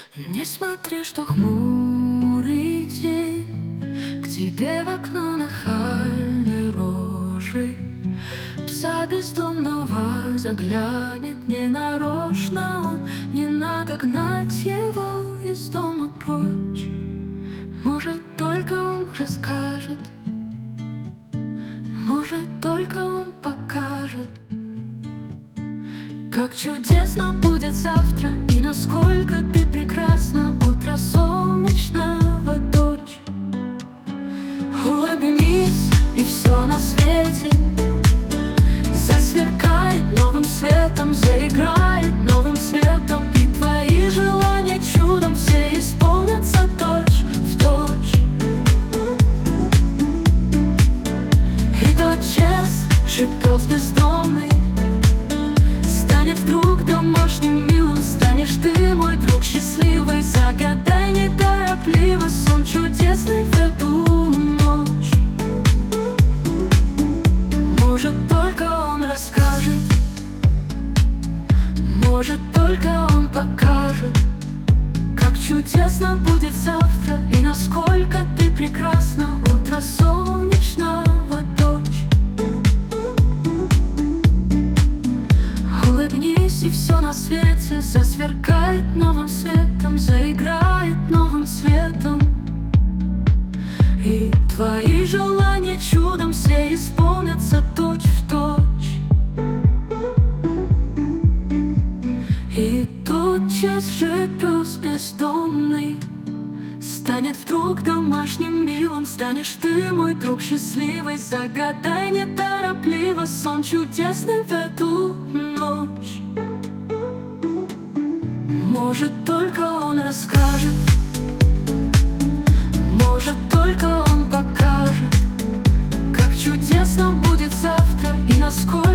Не смотри, что хмурый день к тебе в окно нахальной рожей. Пса бездомного заглянет ненарочно. Он, не надо гнать его из дома прочь. Может, только он расскажет, может, только он покажет, как чудесно будет завтра, и насколько ты прекрасна. Утро солнечного, дочь. Улыбнись, и все на свете засверкает новым светом, заиграет новым светом, и твои желания чудом все исполнятся точь в точь. И тотчас же пес бездомный станет вдруг домашним, милым. Станешь ты, мой друг счастливый. Загадай неторопливо сон чудесный в эту ночь. Может, только он расскажет, может, только он покажет, как чудесно будет завтра, и насколько ты прекрасна. Утро солнечного, дочь. Улыбнись, и все на свете засверкает новым светом, заиграет новым светом, и твои желания чудом все исполнятся точь в точь. И тотчас же пес бездомный станет вдруг домашним, милым. Станешь ты, мой друг счастливый. Загадай неторопливо сон чудесный в эту ночь. Может, только он расскажет, может, только он покажет, как чудесно будет завтра, и насколько